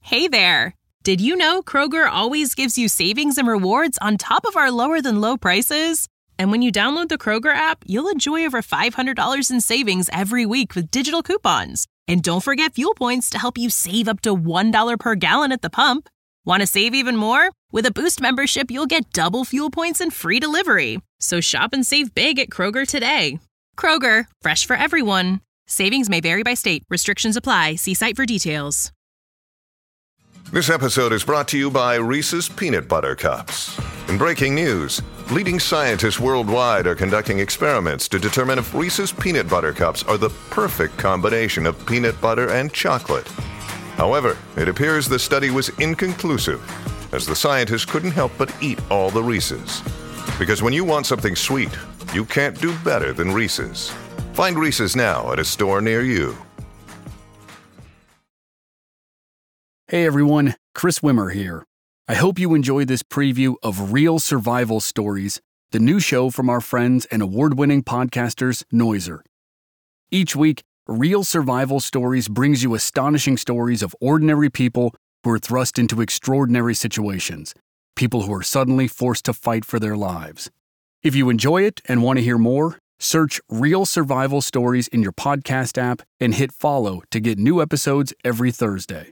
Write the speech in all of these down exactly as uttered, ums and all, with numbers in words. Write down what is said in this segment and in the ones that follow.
Hey there! Did you know Kroger always gives you savings and rewards on top of our lower-than-low prices? And when you download the Kroger app, you'll enjoy over five hundred dollars in savings every week with digital coupons. And don't forget fuel points to help you save up to one dollar per gallon at the pump. Want to save even more? With a Boost membership, you'll get double fuel points and free delivery. So shop and save big at Kroger today. Kroger, fresh for everyone. Savings may vary by state. Restrictions apply. See site for details. This episode is brought to you by Reese's Peanut Butter Cups. In breaking news, leading scientists worldwide are conducting experiments to determine if Reese's Peanut Butter Cups are the perfect combination of peanut butter and chocolate. However, it appears the study was inconclusive, as the scientists couldn't help but eat all the Reese's. Because when you want something sweet, you can't do better than Reese's. Find Reese's now at a store near you. Hey everyone, Chris Wimmer here. I hope you enjoyed this preview of Real Survival Stories, the new show from our friends and award-winning podcasters, Noiser. Each week, Real Survival Stories brings you astonishing stories of ordinary people who are thrust into extraordinary situations, people who are suddenly forced to fight for their lives. If you enjoy it and want to hear more, search Real Survival Stories in your podcast app and hit follow to get new episodes every Thursday.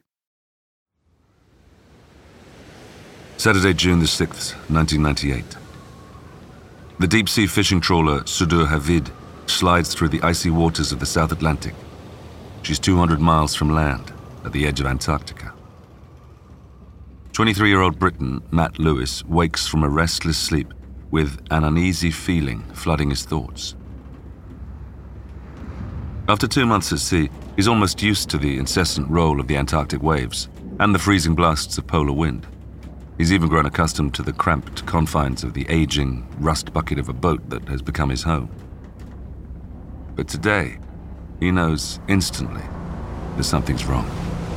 Saturday, June the sixth, nineteen ninety-eight. The deep-sea fishing trawler Sudur Havid slides through the icy waters of the South Atlantic. She's two hundred miles from land, at the edge of Antarctica. twenty-three-year-old Briton Matt Lewis wakes from a restless sleep with an uneasy feeling flooding his thoughts. After two months at sea, he's almost used to the incessant roll of the Antarctic waves and the freezing blasts of polar wind. He's even grown accustomed to the cramped confines of the aging rust bucket of a boat that has become his home. But today, he knows instantly that something's wrong.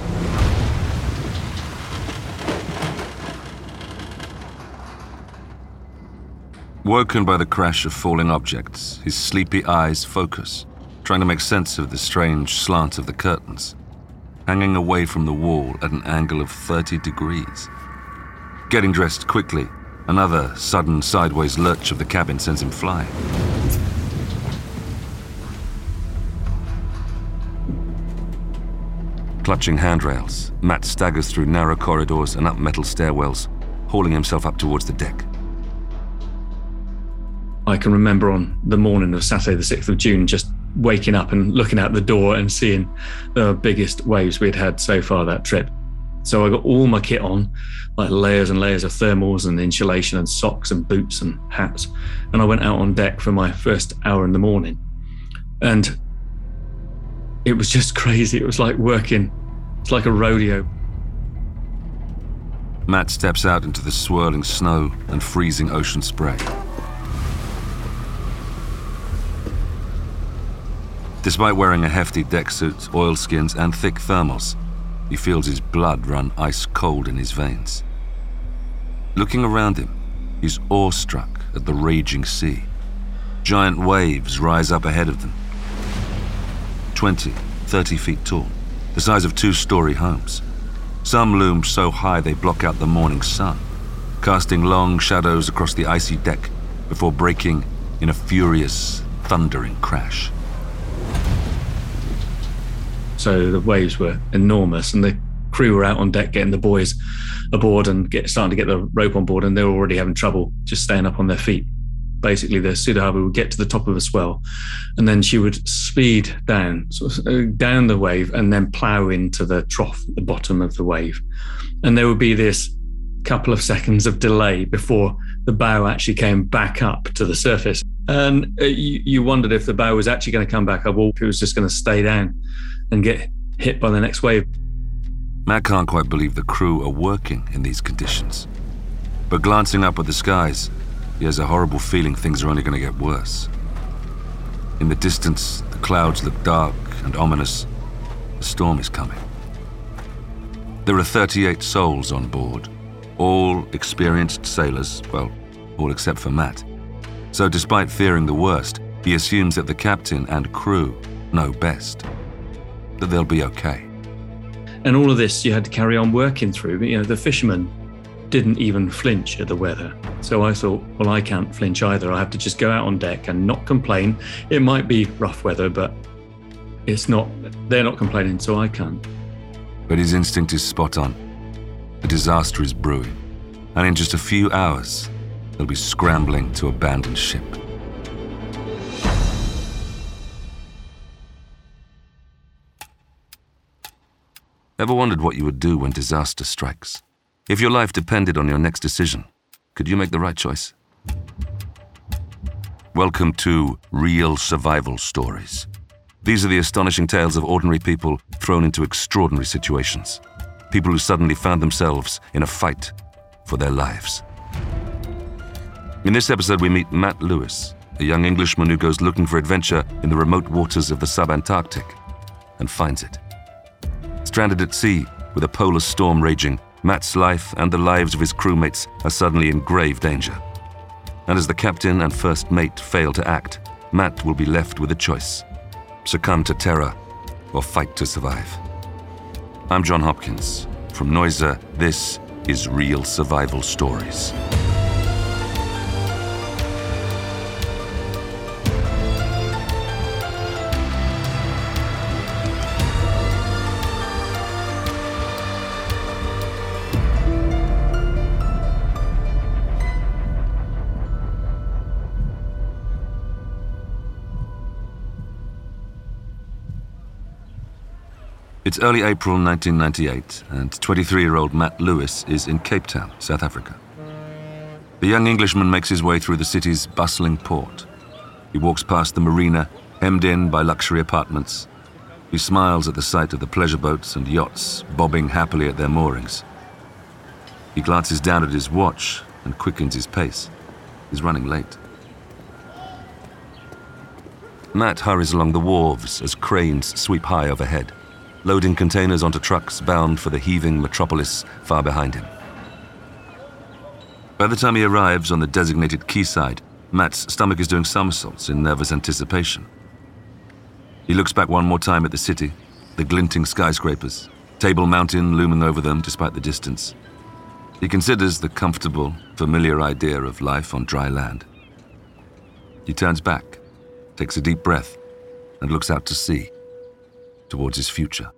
Woken by the crash of falling objects, his sleepy eyes focus, trying to make sense of the strange slant of the curtains, hanging away from the wall at an angle of thirty degrees. Getting dressed quickly, another sudden sideways lurch of the cabin sends him flying. Clutching handrails, Matt staggers through narrow corridors and up metal stairwells, hauling himself up towards the deck. I can remember on the morning of Saturday the sixth of June just waking up and looking out the door and seeing the biggest waves we'd had so far that trip. So I got all my kit on, like layers and layers of thermals and insulation and socks and boots and hats. And I went out on deck for my first hour in the morning. And it was just crazy. It was like working. It's like a rodeo. Matt steps out into the swirling snow and freezing ocean spray. Despite wearing a hefty deck suit, oilskins, and thick thermals, he feels his blood run ice cold in his veins. Looking around him, he's awestruck at the raging sea. Giant waves rise up ahead of them. twenty, thirty feet tall, the size of two-story homes. Some loom so high they block out the morning sun, casting long shadows across the icy deck before breaking in a furious, thundering crash. So the waves were enormous, and the crew were out on deck getting the boys aboard and get, starting to get the rope on board, and they were already having trouble just staying up on their feet. Basically, the Sudur Havid would get to the top of a swell, and then she would speed down, sort of down the wave, and then plough into the trough at the bottom of the wave. And there would be this couple of seconds of delay before the bow actually came back up to the surface. And you, you wondered if the bow was actually going to come back up, or if it was just going to stay down and get hit by the next wave. Matt can't quite believe the crew are working in these conditions. But glancing up at the skies, he has a horrible feeling things are only going to get worse. In the distance, the clouds look dark and ominous. The storm is coming. There are thirty-eight souls on board, all experienced sailors, well, all except for Matt. So despite fearing the worst, he assumes that the captain and crew know best, that they'll be okay. And all of this you had to carry on working through. You know, the fishermen didn't even flinch at the weather. So I thought, well, I can't flinch either. I have to just go out on deck and not complain. It might be rough weather, but it's not, they're not complaining, so I can't. But his instinct is spot on. A disaster is brewing, and in just a few hours, they'll be scrambling to abandon ship. Ever wondered what you would do when disaster strikes? If your life depended on your next decision, could you make the right choice? Welcome to Real Survival Stories. These are the astonishing tales of ordinary people thrown into extraordinary situations. People who suddenly found themselves in a fight for their lives. In this episode, we meet Matt Lewis, a young Englishman who goes looking for adventure in the remote waters of the sub-Antarctic, and finds it. Stranded at sea, with a polar storm raging, Matt's life and the lives of his crewmates are suddenly in grave danger. And as the captain and first mate fail to act, Matt will be left with a choice: succumb to terror or fight to survive. I'm John Hopkins. From Noiser, this is Real Survival Stories. It's early April nineteen ninety-eight, and twenty-three-year-old Matt Lewis is in Cape Town, South Africa. The young Englishman makes his way through the city's bustling port. He walks past the marina, hemmed in by luxury apartments. He smiles at the sight of the pleasure boats and yachts bobbing happily at their moorings. He glances down at his watch and quickens his pace. He's running late. Matt hurries along the wharves as cranes sweep high overhead, loading containers onto trucks bound for the heaving metropolis far behind him. By the time he arrives on the designated quayside, Matt's stomach is doing somersaults in nervous anticipation. He looks back one more time at the city, the glinting skyscrapers, Table Mountain looming over them despite the distance. He considers the comfortable, familiar idea of life on dry land. He turns back, takes a deep breath, and looks out to sea, towards his future.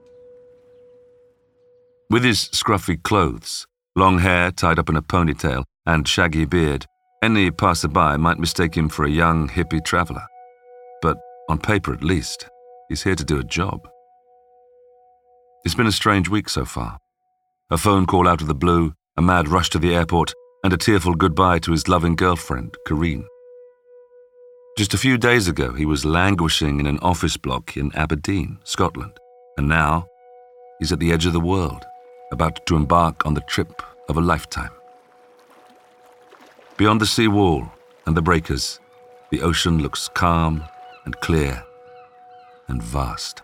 With his scruffy clothes, long hair tied up in a ponytail, and shaggy beard, any passerby might mistake him for a young hippie traveler. But on paper at least, he's here to do a job. It's been a strange week so far. A phone call out of the blue, a mad rush to the airport, and a tearful goodbye to his loving girlfriend, Corinne. Just a few days ago, he was languishing in an office block in Aberdeen, Scotland, and now he's at the edge of the world, about to embark on the trip of a lifetime. Beyond the sea wall and the breakers, the ocean looks calm and clear and vast.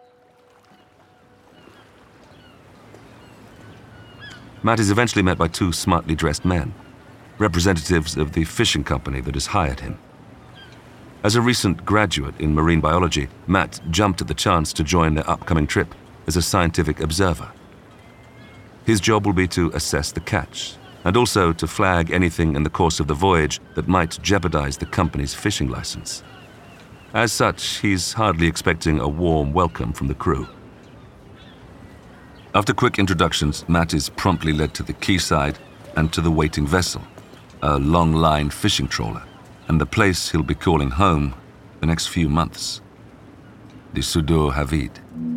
Matt is eventually met by two smartly dressed men, representatives of the fishing company that has hired him. As a recent graduate in marine biology, Matt jumped at the chance to join their upcoming trip as a scientific observer. His job will be to assess the catch, and also to flag anything in the course of the voyage that might jeopardize the company's fishing license. As such, he's hardly expecting a warm welcome from the crew. After quick introductions, Matt is promptly led to the quayside and to the waiting vessel, a long-line fishing trawler, and the place he'll be calling home the next few months, the Sudur Havid.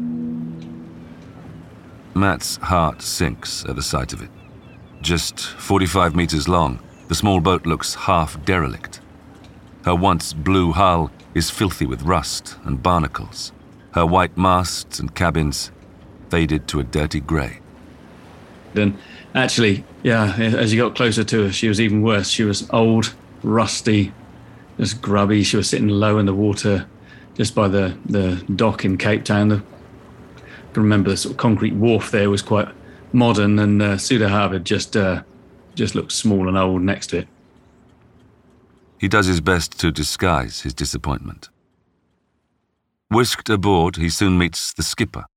Matt's heart sinks at the sight of it. Just forty-five meters long, the small boat looks half derelict. Her once blue hull is filthy with rust and barnacles, her white masts and cabins faded to a dirty grey. Then, actually, yeah, as you got closer to her, she was even worse. She was old, rusty, just grubby. She was sitting low in the water just by the, the dock in Cape Town. The, I can remember the sort of concrete wharf there was quite modern, and uh, Sudur Havid just, uh, just looked small and old next to it. He does his best to disguise his disappointment. Whisked aboard, he soon meets the skipper,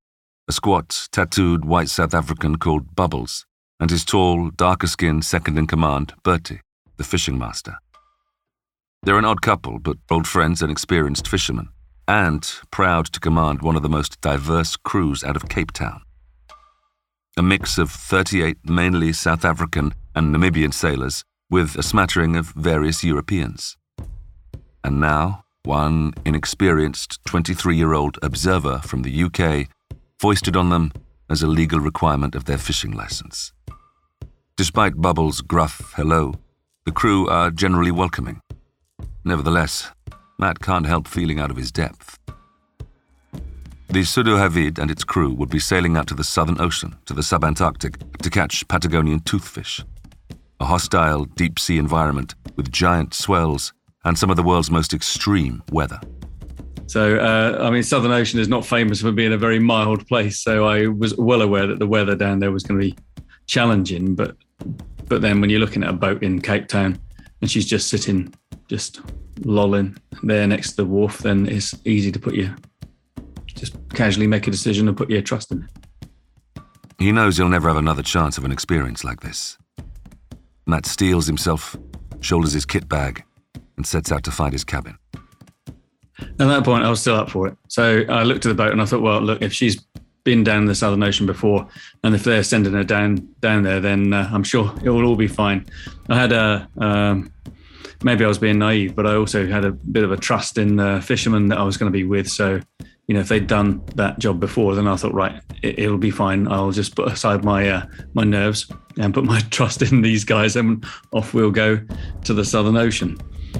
a squat, tattooed white South African called Bubbles, and his tall, darker-skinned second-in-command, Bertie, the fishing master. They're an odd couple, but old friends and experienced fishermen, and proud to command one of the most diverse crews out of Cape Town. A mix of thirty-eight mainly South African and Namibian sailors with a smattering of various Europeans. And now, one inexperienced twenty-three-year-old observer from the U K foisted on them as a legal requirement of their fishing license. Despite Bubbles' gruff hello, the crew are generally welcoming. Nevertheless, Matt can't help feeling out of his depth. The Sudo Havid and its crew would be sailing out to the Southern Ocean, to the subantarctic, to catch Patagonian toothfish, a hostile deep-sea environment with giant swells and some of the world's most extreme weather. So, uh, I mean, Southern Ocean is not famous for being a very mild place, so I was well aware that the weather down there was going to be challenging, but but then when you're looking at a boat in Cape Town and she's just sitting, just lolling there next to the wharf, then it's easy to put your, just casually make a decision and put your trust in it. He knows he'll never have another chance of an experience like this. Matt steels himself, shoulders his kit bag, and sets out to find his cabin. At that point, I was still up for it. So I looked at the boat and I thought, well, look, if she's been down the Southern Ocean before, and if they're sending her down down there, then uh, I'm sure it will all be fine. I had a, um, maybe I was being naive, but I also had a bit of a trust in the fishermen that I was going to be with. So, you know, if they'd done that job before, then I thought, right, it, it'll be fine. I'll just put aside my uh, my nerves and put my trust in these guys, and off we'll go to the Southern Ocean.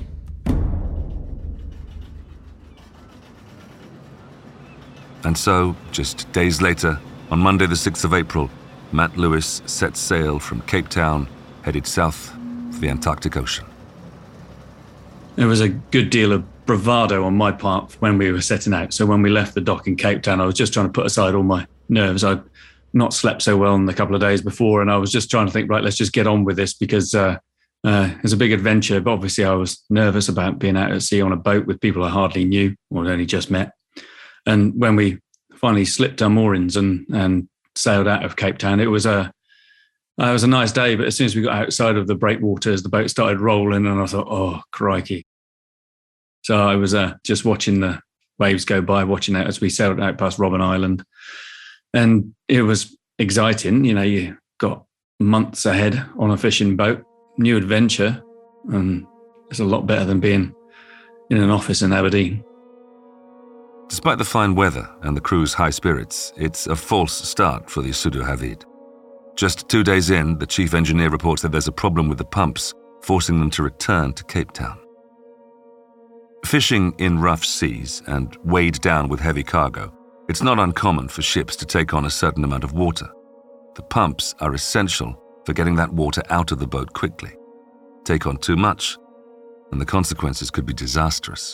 And so, just days later, on Monday the sixth of April, Matt Lewis set sail from Cape Town, headed south for the Antarctic Ocean. There was a good deal of bravado on my part when we were setting out. So when we left the dock in Cape Town, I was just trying to put aside all my nerves. I'd not slept so well in the couple of days before, and I was just trying to think, right, let's just get on with this, because uh, uh, it's a big adventure. But obviously I was nervous about being out at sea on a boat with people I hardly knew or had only just met. And when we finally slipped our moorings and, and sailed out of Cape Town, it was a it was a nice day. But as soon as we got outside of the breakwaters, the boat started rolling, and I thought, oh, crikey. So I was uh, just watching the waves go by, watching out as we sailed out past Robben Island. And it was exciting. You know, you got months ahead on a fishing boat, new adventure, and it's a lot better than being in an office in Aberdeen. Despite the fine weather and the crew's high spirits, it's a false start for the Sudo Havid. Just two days in, the chief engineer reports that there's a problem with the pumps, forcing them to return to Cape Town. Fishing in rough seas and weighed down with heavy cargo, it's not uncommon for ships to take on a certain amount of water. The pumps are essential for getting that water out of the boat quickly. Take on too much, and the consequences could be disastrous.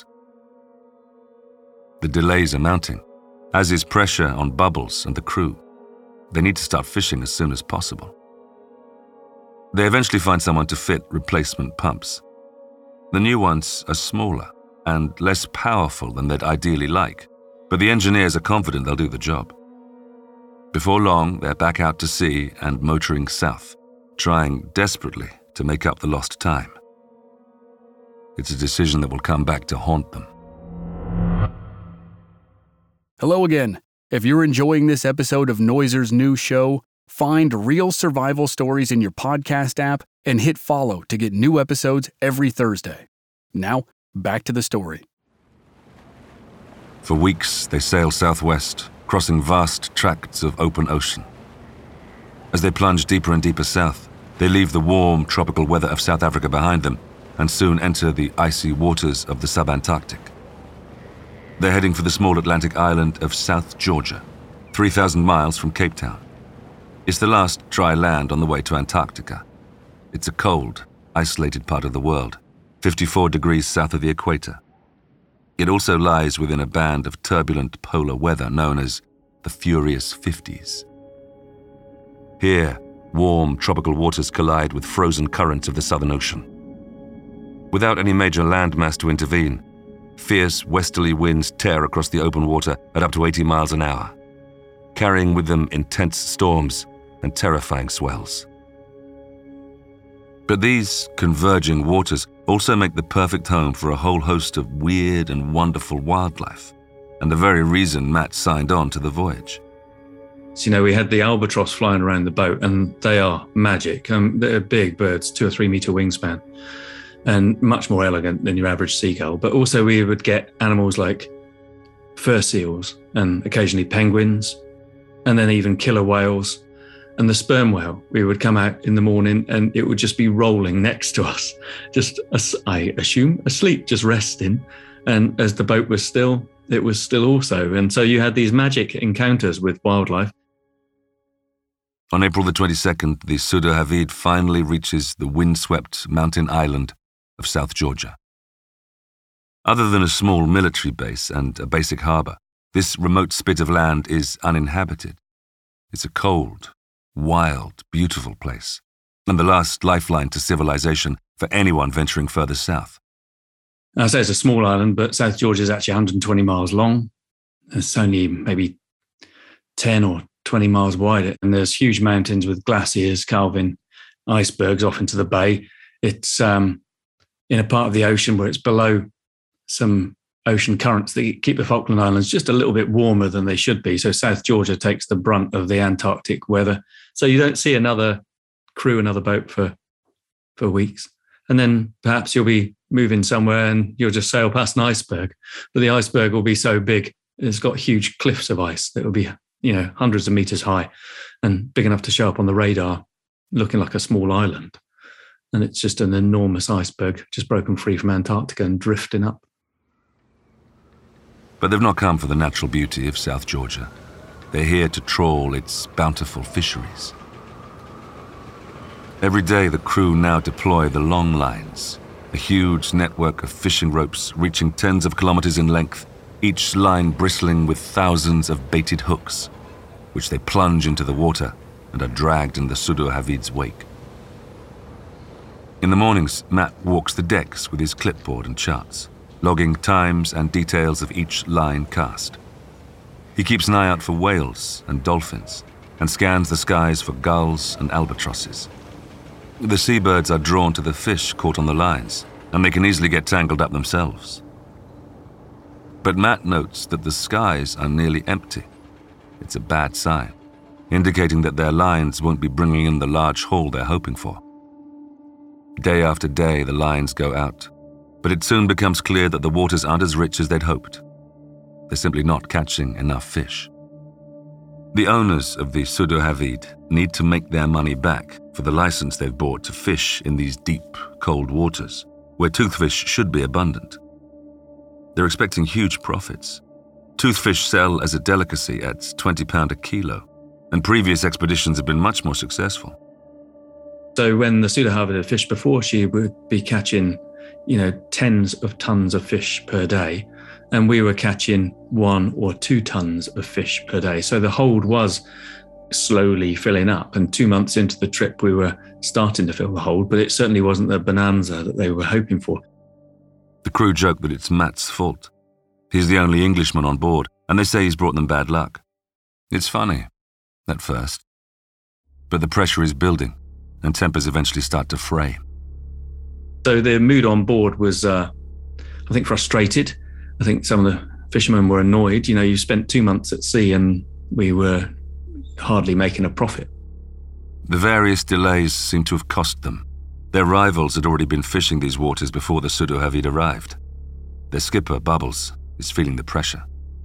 The delays are mounting, as is pressure on Bubbles and the crew. They need to start fishing as soon as possible. They eventually find someone to fit replacement pumps. The new ones are smaller and less powerful than they'd ideally like, but the engineers are confident they'll do the job. Before long, they're back out to sea and motoring south, trying desperately to make up the lost time. It's a decision that will come back to haunt them. Hello again. If you're enjoying this episode of Noiser's new show, find Real Survival Stories in your podcast app and hit follow to get new episodes every Thursday. Now, back to the story. For weeks, they sail southwest, crossing vast tracts of open ocean. As they plunge deeper and deeper south, they leave the warm, tropical weather of South Africa behind them and soon enter the icy waters of the subantarctic. They're heading for the small Atlantic island of South Georgia, three thousand miles from Cape Town. It's the last dry land on the way to Antarctica. It's a cold, isolated part of the world, fifty-four degrees south of the equator. It also lies within a band of turbulent polar weather known as the Furious Fifties. Here, warm tropical waters collide with frozen currents of the Southern Ocean. Without any major landmass to intervene, fierce westerly winds tear across the open water at up to eighty miles an hour. carrying with them intense storms and terrifying swells. But these converging waters also make the perfect home for a whole host of weird and wonderful wildlife, and the very reason Matt signed on to the voyage. So, you know, we had the albatross flying around the boat, and they are magic. Um, they're big birds, two or three meter wingspan, and much more elegant than your average seagull. But also we would get animals like fur seals and occasionally penguins, and then even killer whales. And the sperm whale, we would come out in the morning and it would just be rolling next to us, just, I assume, asleep, just resting. And as the boat was still, it was still also. And so you had these magic encounters with wildlife. On April the twenty-second, the Sudor Havid finally reaches the windswept mountain island of South Georgia. Other than a small military base and a basic harbour, this remote spit of land is uninhabited. It's a cold, wild, beautiful place, and the last lifeline to civilization for anyone venturing further south. I say it's a small island, but South Georgia is actually one hundred twenty miles long. It's only maybe ten or twenty miles wide, and there's huge mountains with glaciers calving icebergs off into the bay. It's um, in a part of the ocean where it's below some ocean currents that keep the Falkland Islands just a little bit warmer than they should be. So South Georgia takes the brunt of the Antarctic weather. So you don't see another crew, another boat for for weeks. And then perhaps you'll be moving somewhere and you'll just sail past an iceberg. But the iceberg will be so big, it's got huge cliffs of ice that will be, you know, hundreds of meters high and big enough to show up on the radar, looking like a small island. And it's just an enormous iceberg just broken free from Antarctica and drifting up. But they've not come for the natural beauty of South Georgia. They're here to trawl its bountiful fisheries. Every day the crew now deploy the long lines, a huge network of fishing ropes reaching tens of kilometers in length, each line bristling with thousands of baited hooks, which they plunge into the water and are dragged in the Sudor Havid's wake. In the mornings, Matt walks the decks with his clipboard and charts, logging times and details of each line cast. He keeps an eye out for whales and dolphins and scans the skies for gulls and albatrosses. The seabirds are drawn to the fish caught on the lines, and they can easily get tangled up themselves. But Matt notes that the skies are nearly empty. It's a bad sign, indicating that their lines won't be bringing in the large haul they're hoping for. Day after day, the lines go out, but it soon becomes clear that the waters aren't as rich as they'd hoped. They're simply not catching enough fish. The owners of the Sudor Havid need to make their money back for the license they've bought to fish in these deep, cold waters, where toothfish should be abundant. They're expecting huge profits. Toothfish sell as a delicacy at twenty pounds a kilo, and previous expeditions have been much more successful. So when the Sudor Havid had fished before, she would be catching, you know, tens of tons of fish per day, and we were catching one or two tons of fish per day. So the hold was slowly filling up, and two months into the trip, we were starting to fill the hold, but it certainly wasn't the bonanza that they were hoping for. The crew joke that it's Matt's fault. He's the only Englishman on board, and they say he's brought them bad luck. It's funny, at first. But the pressure is building, and tempers eventually start to fray. So the mood on board was, uh, I think, frustrated. I think some of the fishermen were annoyed. You know, you spent two months at sea and we were hardly making a profit. The various delays seem to have cost them. Their rivals had already been fishing these waters before the Sudor Havid arrived. Their skipper, Bubbles, is feeling the pressure.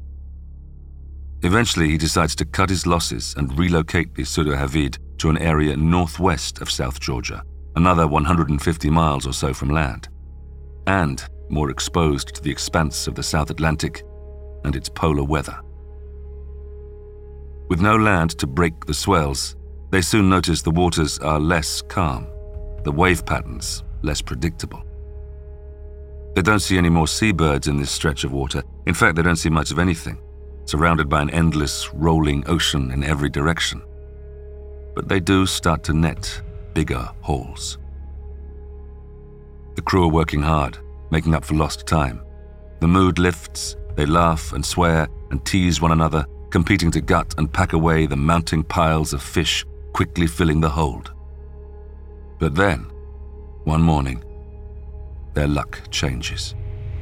Eventually, he decides to cut his losses and relocate the Sudor Havid to an area northwest of South Georgia, another one hundred fifty miles or so from land, and more exposed to the expanse of the South Atlantic and its polar weather. With no land to break the swells, they soon notice the waters are less calm, the wave patterns less predictable. They don't see any more seabirds in this stretch of water. In fact, they don't see much of anything, surrounded by an endless, rolling ocean in every direction. But they do start to net bigger hauls. The crew are working hard, making up for lost time. The mood lifts, they laugh and swear and tease one another competing to gut and pack away the mounting piles of fish quickly filling the hold. But then, one morning, their luck changes.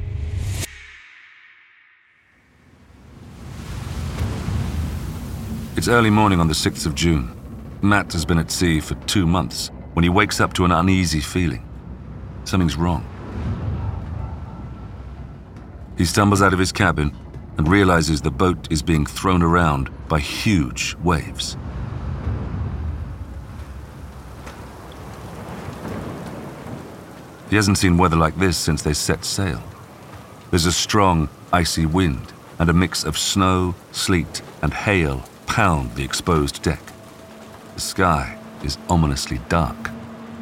It's early morning on the sixth of June. Matt has been at sea for two months when he wakes up to an uneasy feeling. Something's wrong. He stumbles out of his cabin and realizes the boat is being thrown around by huge waves. He hasn't seen weather like this since they set sail. There's a strong, icy wind and a mix of snow, sleet, and hail pound the exposed deck. The sky is ominously dark.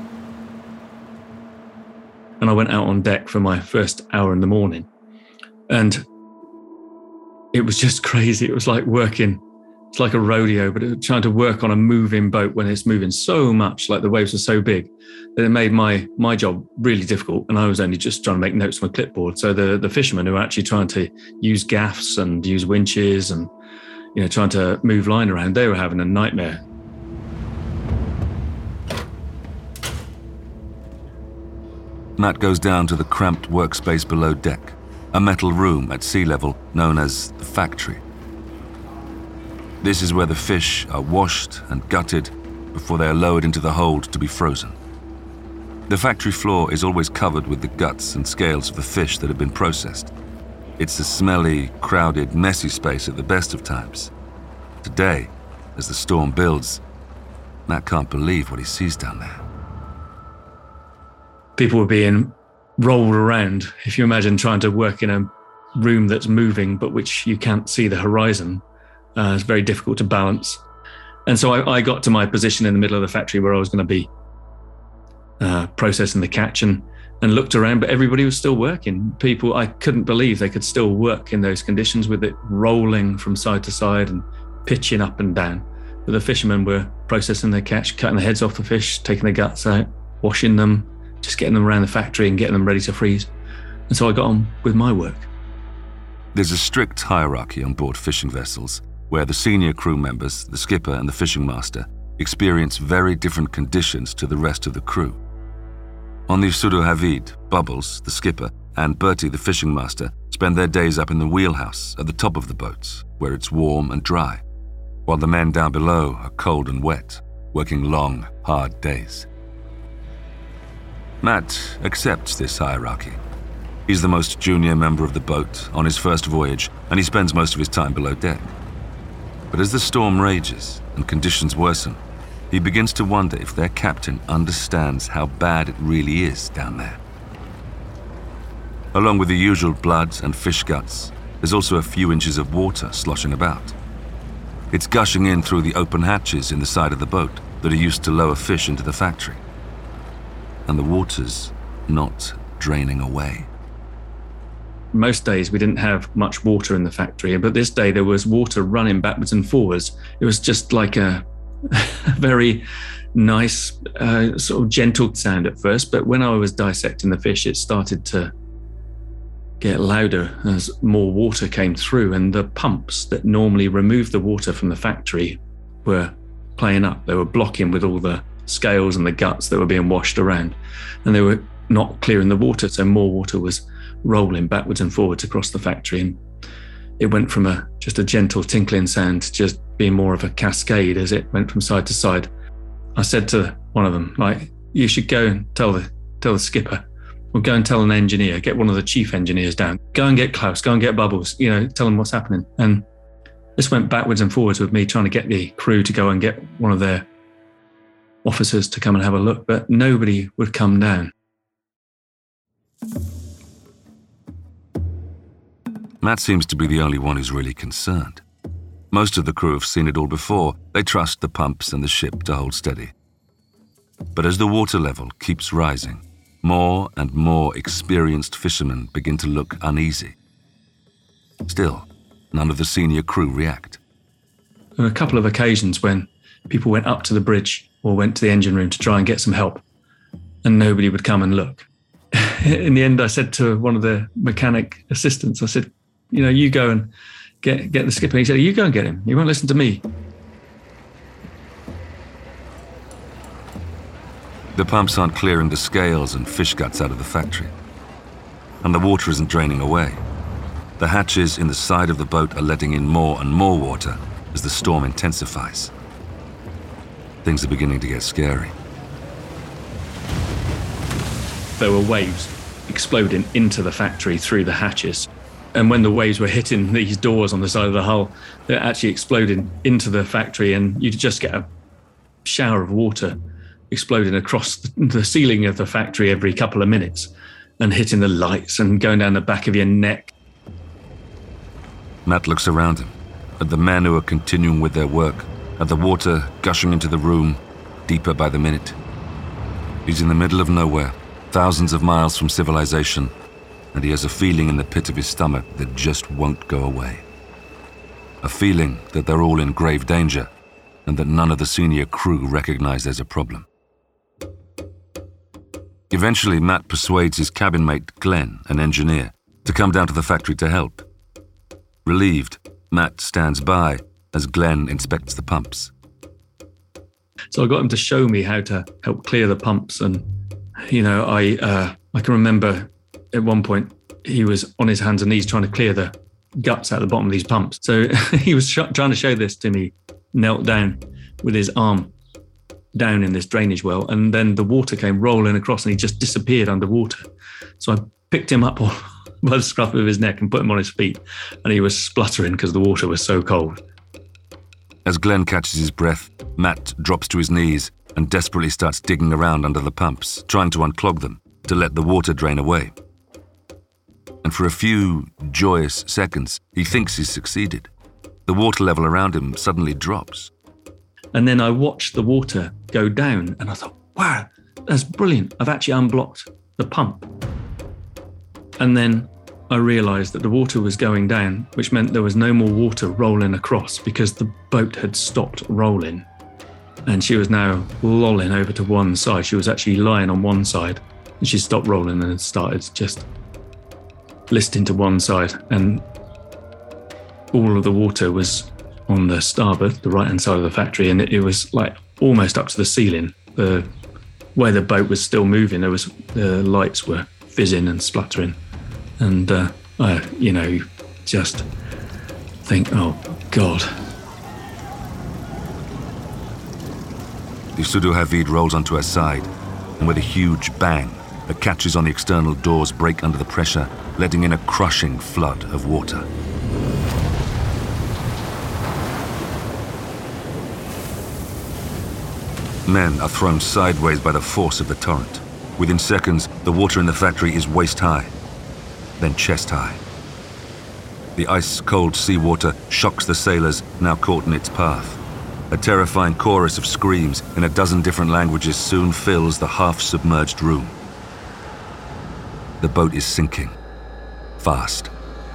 And I went out on deck for my first hour in the morning. And it was just crazy. It was like working, it's like a rodeo, but it was trying to work on a moving boat when it's moving so much, like the waves were so big, that it made my my job really difficult. And I was only just trying to make notes on my clipboard. So the, the fishermen who were actually trying to use gaffs and use winches and, you know, trying to move line around, they were having a nightmare. Matt goes down to the cramped workspace below deck, a metal room at sea level known as the factory. This is where the fish are washed and gutted before they are lowered into the hold to be frozen. The factory floor is always covered with the guts and scales of the fish that have been processed. It's a smelly, crowded, messy space at the best of times. Today, as the storm builds, Matt can't believe what he sees down there. People were being rolled around. If you imagine trying to work in a room that's moving but which you can't see the horizon, uh, it's very difficult to balance. And so I, I got to my position in the middle of the factory where I was going to be uh, processing the catch and, and looked around, but everybody was still working. People, I couldn't believe they could still work in those conditions with it rolling from side to side and pitching up and down. But the fishermen were processing their catch, cutting the heads off the fish, taking the guts out, washing them, just getting them around the factory and getting them ready to freeze. And so I got on with my work. There's a strict hierarchy on board fishing vessels where the senior crew members, the skipper and the fishing master, experience very different conditions to the rest of the crew. On the Sudo Havid, Bubbles, the skipper, and Bertie, the fishing master, spend their days up in the wheelhouse at the top of the boats, where it's warm and dry, while the men down below are cold and wet, working long, hard days. Matt accepts this hierarchy. He's the most junior member of the boat on his first voyage, and he spends most of his time below deck. But as the storm rages and conditions worsen, he begins to wonder if their captain understands how bad it really is down there. Along with the usual blood and fish guts, there's also a few inches of water sloshing about. It's gushing in through the open hatches in the side of the boat that are used to lower fish into the factory. And the water's not draining away. Most days we didn't have much water in the factory, but this day there was water running backwards and forwards. It was just like a, a very nice, uh, sort of gentle sound at first, but when I was dissecting the fish, it started to get louder as more water came through, and the pumps that normally remove the water from the factory were playing up. They were blocking with all the scales and the guts that were being washed around, and they were not clearing the water, so more water was rolling backwards and forwards across the factory, and it went from a just a gentle tinkling sound to just being more of a cascade as it went from side to side. I said to one of them, like, you should go and tell the tell the skipper, or go and tell an engineer, get one of the chief engineers down, go and get Klaus, go and get Bubbles, you know, tell them what's happening. And this went backwards and forwards with me trying to get the crew to go and get one of their officers to come and have a look, but nobody would come down. Matt seems to be the only one who's really concerned. Most of the crew have seen it all before. They trust the pumps and the ship to hold steady. But as the water level keeps rising, more and more experienced fishermen begin to look uneasy. Still, none of the senior crew react. There were a couple of occasions when people went up to the bridge or went to the engine room to try and get some help, and nobody would come and look. In the end, I said to one of the mechanic assistants, I said, you know, you go and get get the skipper. He said, you go and get him. He won't listen to me. The pumps aren't clearing the scales and fish guts out of the factory. And the water isn't draining away. The hatches in the side of the boat are letting in more and more water as the storm intensifies. Things are beginning to get scary. There were waves exploding into the factory through the hatches. And when the waves were hitting these doors on the side of the hull, they're actually exploding into the factory, and you'd just get a shower of water exploding across the ceiling of the factory every couple of minutes and hitting the lights and going down the back of your neck. Matt looks around him, at the men who are continuing with their work, at the water gushing into the room, deeper by the minute. He's in the middle of nowhere, thousands of miles from civilization, and he has a feeling in the pit of his stomach that just won't go away. A feeling that they're all in grave danger and that none of the senior crew recognize there's a problem. Eventually, Matt persuades his cabin mate, Glenn, an engineer, to come down to the factory to help. Relieved, Matt stands by as Glenn inspects the pumps. So I got him to show me how to help clear the pumps. And, you know, I uh, I can remember at one point he was on his hands and knees trying to clear the guts out of the bottom of these pumps. So he was sh- trying to show this to me, knelt down with his arm down in this drainage well, and then the water came rolling across and he just disappeared underwater. So I picked him up by the scruff of his neck and put him on his feet, and he was spluttering because the water was so cold. As Glenn catches his breath, Matt drops to his knees and desperately starts digging around under the pumps, trying to unclog them to let the water drain away. And for a few joyous seconds, he thinks he's succeeded. The water level around him suddenly drops. And then I watched the water go down and I thought, wow, that's brilliant. I've actually unblocked the pump. And then I realised that the water was going down, which meant there was no more water rolling across because the boat had stopped rolling. And she was now lolling over to one side. She was actually lying on one side, and she stopped rolling and started just listing to one side. And all of the water was on the starboard, the right-hand side of the factory, and it, it was like almost up to the ceiling. The where the boat was still moving, there was the lights were fizzing and spluttering, and uh, I, you know, just think, oh God. The Pseudo Havid rolls onto her side, and with a huge bang, the catches on the external doors break under the pressure, letting in a crushing flood of water. Men are thrown sideways by the force of the torrent. Within seconds, the water in the factory is waist-high, then chest-high. The ice-cold seawater shocks the sailors now caught in its path. A terrifying chorus of screams in a dozen different languages soon fills the half-submerged room. The boat is sinking, fast.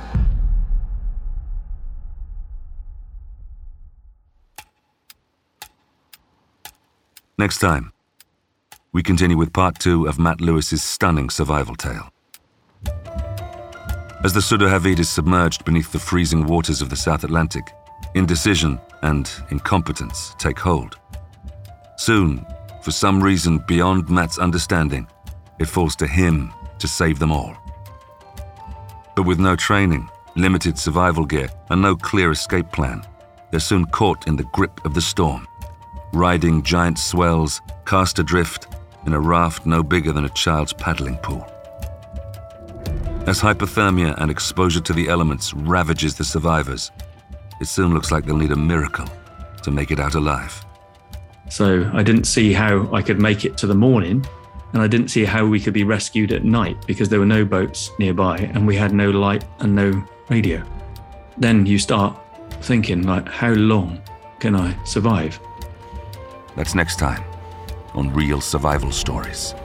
Next time, we continue with part two of Matt Lewis's stunning survival tale. As the Pseudo Havid is submerged beneath the freezing waters of the South Atlantic, indecision and incompetence take hold. Soon, for some reason beyond Matt's understanding, it falls to him to save them all. But with no training, limited survival gear, and no clear escape plan, they're soon caught in the grip of the storm, riding giant swells, cast adrift in a raft no bigger than a child's paddling pool. As hypothermia and exposure to the elements ravages the survivors, it soon looks like they'll need a miracle to make it out alive. So I didn't see how I could make it to the morning, and I didn't see how we could be rescued at night because there were no boats nearby and we had no light and no radio. Then you start thinking, like, how long can I survive? That's next time on Real Survival Stories.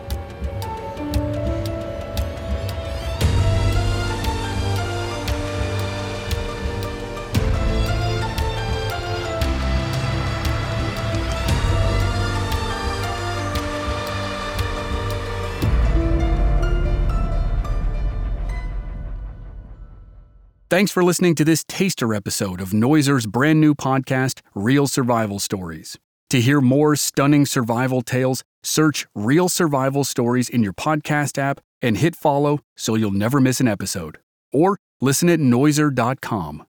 Thanks for listening to this taster episode of Noiser's brand new podcast, Real Survival Stories. To hear more stunning survival tales, search Real Survival Stories in your podcast app and hit follow so you'll never miss an episode. Or listen at noiser dot com.